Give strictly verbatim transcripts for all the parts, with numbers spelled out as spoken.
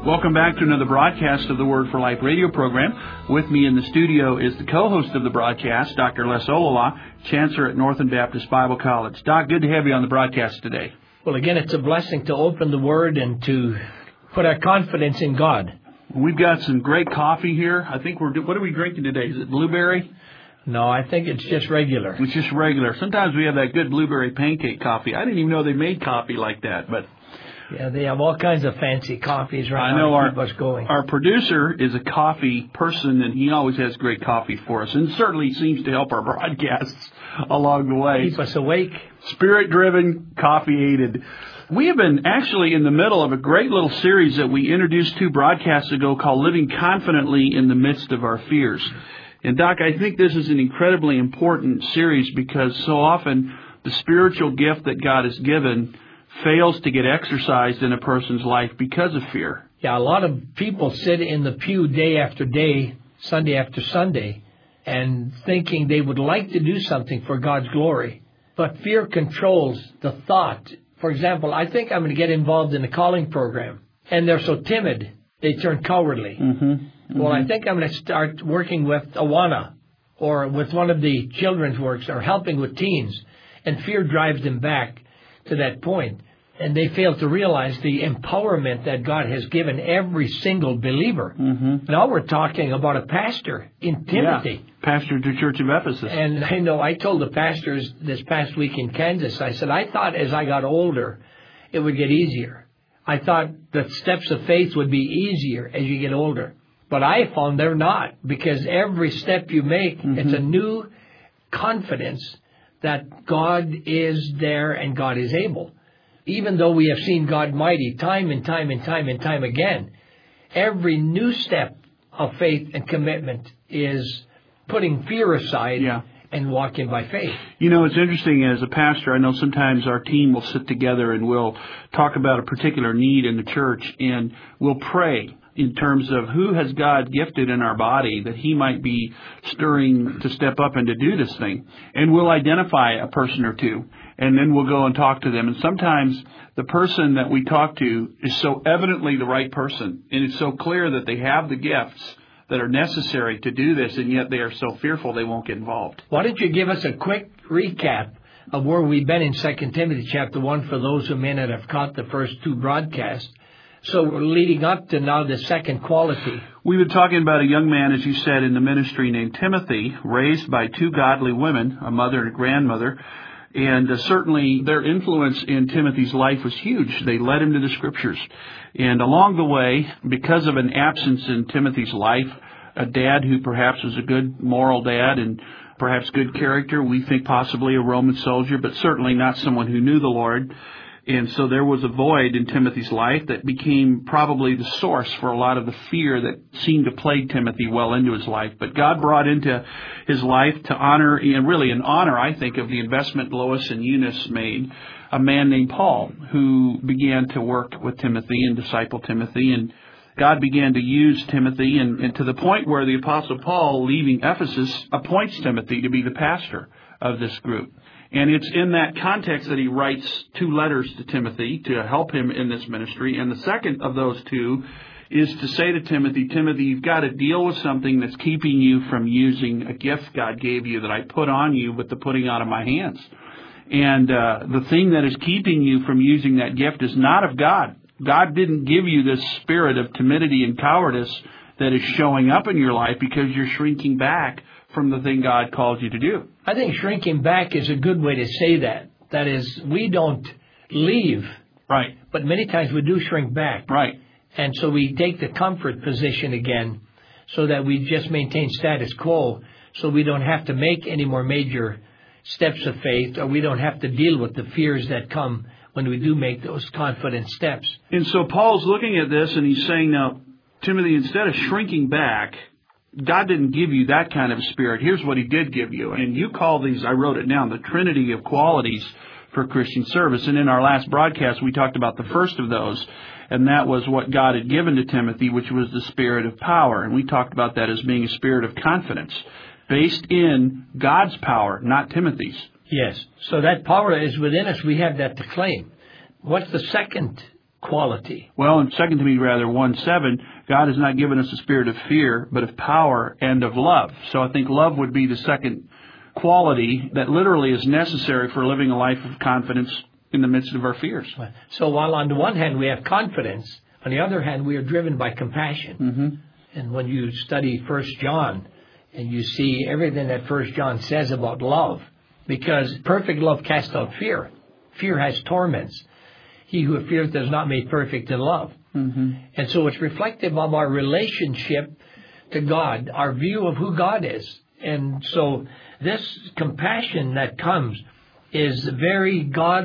Welcome back to another broadcast of the Word for Life radio program. With me in the studio is the co-host of the broadcast, Doctor Les Olala, Chancellor at Northern Baptist Bible College. Doc, good to have you on the broadcast today. Well, again, it's a blessing to open the Word and to put our confidence in God. We've got some great coffee here. I think we're, what are we drinking today? Is it blueberry? No, I think it's just regular. It's just regular. Sometimes we have that good blueberry pancake coffee. I didn't even know they made coffee like that, but... Yeah, they have all kinds of fancy coffees right I now know to our, keep us going. Our producer is a coffee person, and he always has great coffee for us, and certainly seems to help our broadcasts along the way. Keep us awake. Spirit-driven, coffee-aided. We have been actually in the middle of a great little series that we introduced two broadcasts ago called Living Confidently in the Midst of Our Fears. And, Doc, I think this is an incredibly important series because so often the spiritual gift that God has given fails to get exercised in a person's life because of fear. Yeah, a lot of people sit in the pew day after day, Sunday after Sunday, and thinking they would like to do something for God's glory. But fear controls the thought. For example, I think I'm going to get involved in the calling program, and they're so timid, they turn cowardly. Mm-hmm. Mm-hmm. Well, I think I'm going to start working with Awana or with one of the children's works or helping with teens, and fear drives them back to that point. And they fail to realize the empowerment that God has given every single believer. Mm-hmm. Now we're talking about a pastor in Timothy. Yeah, pastor to Church of Ephesus. And I know I told the pastors this past week in Kansas, I said, I thought as I got older, it would get easier. I thought the steps of faith would be easier as you get older. But I found they're not, because every step you make, mm-hmm. it's a new confidence that God is there and God is able. Even though we have seen God mighty time and time and time and time again, every new step of faith and commitment is putting fear aside yeah. and walking by faith. You know, it's interesting as a pastor, I know sometimes our team will sit together and we'll talk about a particular need in the church and we'll pray in terms of who has God gifted in our body that he might be stirring to step up and to do this thing. And we'll identify a person or two. And then we'll go and talk to them. And sometimes the person that we talk to is so evidently the right person, and it's so clear that they have the gifts that are necessary to do this, and yet they are so fearful they won't get involved. Why don't you give us a quick recap of where we've been in Second Timothy chapter one for those who may not have caught the first two broadcasts. So we're leading up to now the second quality. We've been talking about a young man, as you said, in the ministry named Timothy, raised by two godly women, a mother and a grandmother. And uh, certainly their influence in Timothy's life was huge. They led him to the Scriptures. And along the way, because of an absence in Timothy's life, a dad who perhaps was a good moral dad and perhaps good character, we think possibly a Roman soldier, but certainly not someone who knew the Lord. And so there was a void in Timothy's life that became probably the source for a lot of the fear that seemed to plague Timothy well into his life. But God brought into his life to honor, and really in honor, I think, of the investment Lois and Eunice made, a man named Paul, who began to work with Timothy and disciple Timothy. And God began to use Timothy, and, and to the point where the Apostle Paul, leaving Ephesus, appoints Timothy to be the pastor of this group. And it's in that context that he writes two letters to Timothy to help him in this ministry. And the second of those two is to say to Timothy, Timothy, you've got to deal with something that's keeping you from using a gift God gave you that I put on you with the putting out of my hands. And uh, the thing that is keeping you from using that gift is not of God. God didn't give you this spirit of timidity and cowardice that is showing up in your life because you're shrinking back from the thing God called you to do. I think shrinking back is a good way to say that. That is, we don't leave. Right. But many times we do shrink back. Right. And so we take the comfort position again so that we just maintain status quo so we don't have to make any more major steps of faith, or we don't have to deal with the fears that come when we do make those confident steps. And so Paul's looking at this and he's saying, now, Timothy, instead of shrinking back, God didn't give you that kind of spirit. Here's what he did give you. And you call these, I wrote it down, the Trinity of qualities for Christian service. And in our last broadcast, we talked about the first of those. And that was what God had given to Timothy, which was the spirit of power. And we talked about that as being a spirit of confidence, based in God's power, not Timothy's. Yes. So that power is within us. We have that to claim. What's the second quality? Well, in Second Timothy, rather, one seven, God has not given us a spirit of fear, but of power and of love. So I think love would be the second quality that literally is necessary for living a life of confidence in the midst of our fears. So while on the one hand we have confidence, on the other hand we are driven by compassion. Mm-hmm. And when you study First John and you see everything that First John says about love, because perfect love casts out fear. Fear has torments. He who feareth is not made perfect in love. Mm-hmm. And so it's reflective of our relationship to God, our view of who God is. And so this compassion that comes is very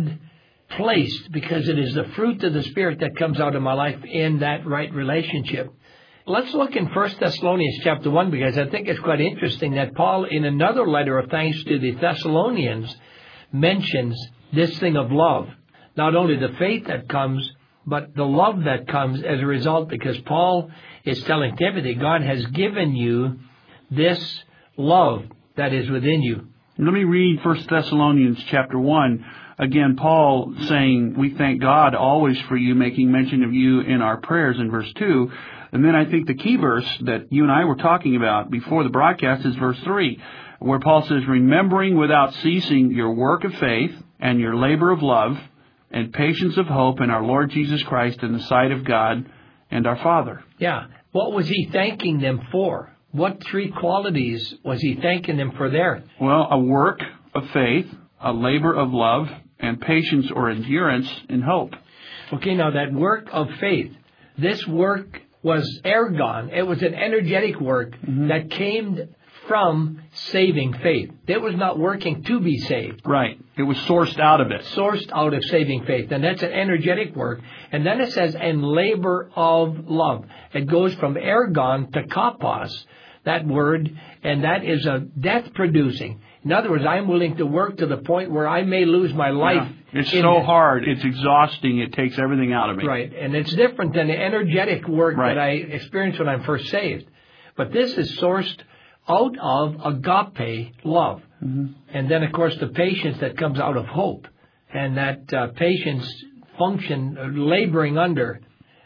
God-placed, because it is the fruit of the Spirit that comes out of my life in that right relationship. Let's look in First Thessalonians chapter one, because I think it's quite interesting that Paul, in another letter of thanks to the Thessalonians, mentions this thing of love. Not only the faith that comes, but the love that comes as a result, because Paul is telling Timothy, God has given you this love that is within you. Let me read First Thessalonians chapter one. Again, Paul saying, we thank God always for you, making mention of you in our prayers in verse two. And then I think the key verse that you and I were talking about before the broadcast is verse three, where Paul says, remembering without ceasing your work of faith and your labor of love and patience of hope in our Lord Jesus Christ in the sight of God and our Father. Yeah. What was he thanking them for? What three qualities was he thanking them for there? Well, a work of faith, a labor of love, and patience or endurance in hope. Okay, now that work of faith, this work was ergon. It was an energetic work mm-hmm. that came from saving faith. It was not working to be saved. Right. It was sourced out of it. Sourced out of saving faith. And that's an energetic work. And then it says, and labor of love. It goes from ergon to kapos, that word, and that is a death-producing. In other words, I'm willing to work to the point where I may lose my life. Yeah. It's so it. hard. It's exhausting. It takes everything out of me. Right. And it's different than the energetic work right. that I experienced when I'm first saved. But this is sourced out of agape love. Mm-hmm. And then, of course, the patience that comes out of hope. And that uh, patience function, uh, laboring under,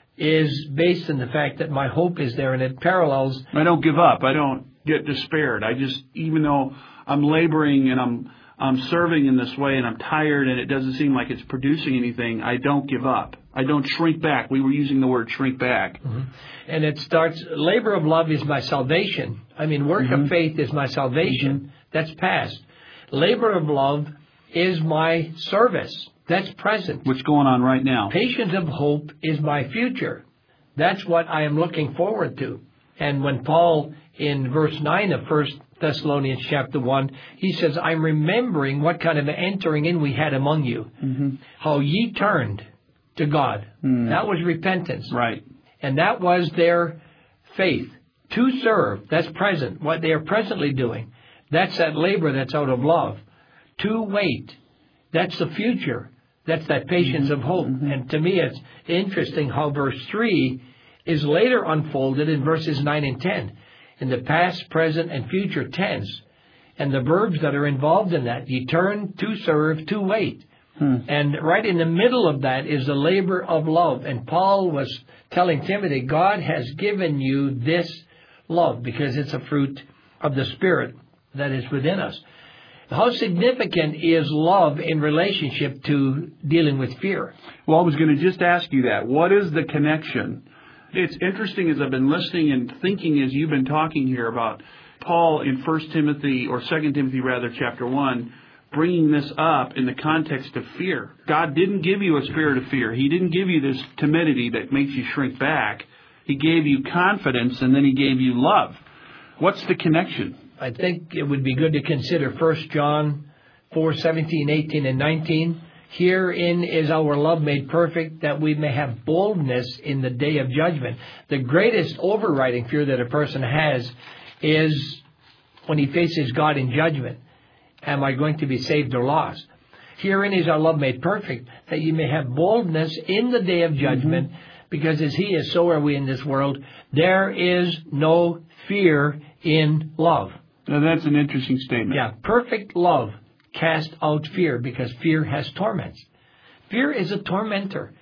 is based on the fact that my hope is there, and it parallels. I don't give up. I don't get despaired. I just, even though I'm laboring and I'm I'm serving in this way and I'm tired and it doesn't seem like it's producing anything, I don't give up. I don't shrink back. We were using the word shrink back. Mm-hmm. And it starts, labor of love is my salvation. I mean, work mm-hmm. of faith is my salvation. Mm-hmm. That's past. Labor of love is my service. That's present. What's going on right now? Patience of hope is my future. That's what I am looking forward to. And when Paul, in verse nine of First Thessalonians chapter one, he says, I'm remembering what kind of entering in we had among you, mm-hmm. how ye turned to God. Mm. That was repentance. Right. And that was their faith. To serve, that's present, what they are presently doing. That's that labor that's out of love. To wait, that's the future. That's that patience mm-hmm. of hope. Mm-hmm. And to me, it's interesting how verse three is later unfolded in verses nine and ten. In the past, present, and future tense. And the verbs that are involved in that, ye turn, to serve, to wait. Hmm. And right in the middle of that is the labor of love. And Paul was telling Timothy, God has given you this love because it's a fruit of the Spirit that is within us. How significant is love in relationship to dealing with fear? Well, I was going to just ask you that. What is the connection? It's interesting as I've been listening and thinking as you've been talking here about Paul in First Timothy, or Second Timothy rather, chapter one, bringing this up in the context of fear. God didn't give you a spirit of fear. He didn't give you this timidity that makes you shrink back. He gave you confidence, and then He gave you love. What's the connection? I think it would be good to consider First John four, seventeen, eighteen, and nineteen. Herein is our love made perfect, that we may have boldness in the day of judgment. The greatest overriding fear that a person has is when he faces God in judgment. Am I going to be saved or lost? Herein is our love made perfect, that you may have boldness in the day of judgment, mm-hmm. because as He is, so are we in this world. There is no fear in love. Now, that's an interesting statement. Yeah, perfect love cast out fear, because fear has torments. Fear is a tormentor.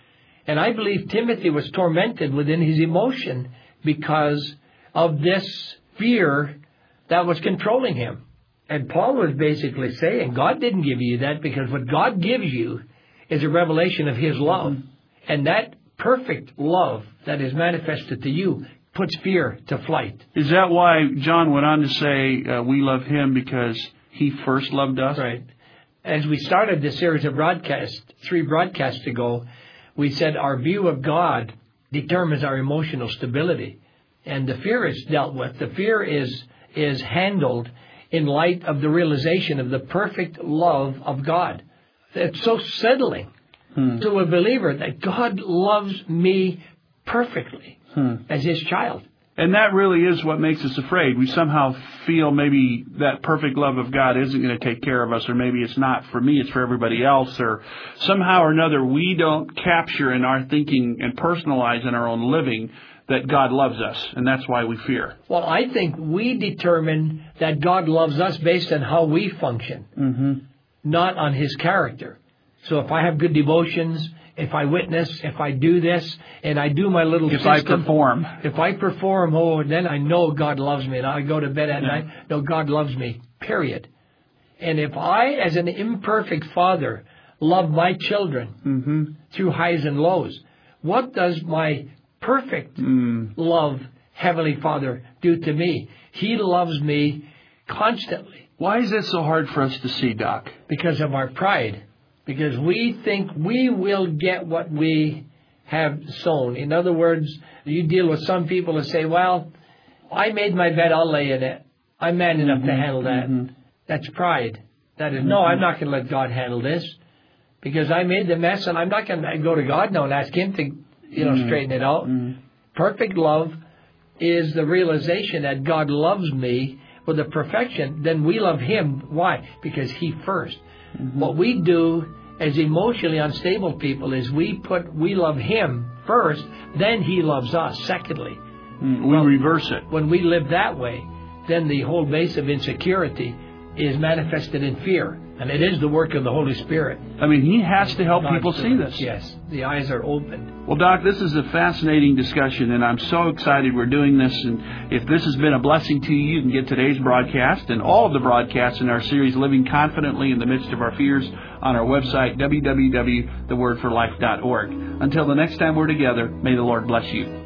And I believe Timothy was tormented within his emotion because of this fear that was controlling him. And Paul was basically saying, God didn't give you that, because what God gives you is a revelation of His love. Mm-hmm. And that perfect love that is manifested to you puts fear to flight. Is that why John went on to say, uh, we love Him because He first loved us? Right. As we started this series of broadcasts, three broadcasts ago, we said our view of God determines our emotional stability. And the fear is dealt with. The fear is is handled in light of the realization of the perfect love of God. It's so settling hmm. to a believer that God loves me perfectly hmm. as His child. And that really is what makes us afraid. We somehow feel maybe that perfect love of God isn't going to take care of us, or maybe it's not for me, it's for everybody else, or somehow or another we don't capture in our thinking and personalize in our own living that God loves us, and that's why we fear. Well, I think we determine that God loves us based on how we function, mm-hmm. not on His character. So if I have good devotions, if I witness, if I do this, and I do my little if system, I perform. If I perform, oh, then I know God loves me. And I go to bed at yeah. night, no, God loves me, period. And if I, as an imperfect father, love my children mm-hmm. through highs and lows, what does my perfect mm. love, Heavenly Father, do to me? He loves me constantly. Why is that so hard for us to see, Doc? Because of our pride. Because we think we will get what we have sown. In other words, you deal with some people who say, well, I made my bed, I'll lay in it. I'm man enough mm-hmm. to handle that. Mm-hmm. That's pride. That is, mm-hmm. no, I'm not going to let God handle this, because I made the mess, and I'm not going to go to God now and ask Him to, you know, mm-hmm. straighten it out. Mm-hmm. Perfect love is the realization that God loves me with a perfection. Then we love Him. Why? Because He first. Mm-hmm. What we do as emotionally unstable people is we put we love Him first, then He loves us secondly. Mm, we well, reverse it. When we live that way, then the whole base of insecurity is manifested in fear. And it is the work of the Holy Spirit. I mean, He has to help God people see this. Yes, the eyes are opened. Well, Doc, this is a fascinating discussion, and I'm so excited we're doing this. And if this has been a blessing to you, you can get today's broadcast and all of the broadcasts in our series, Living Confidently in the Midst of Our Fears, on our website, w w w dot the word for life dot org. Until the next time we're together, may the Lord bless you.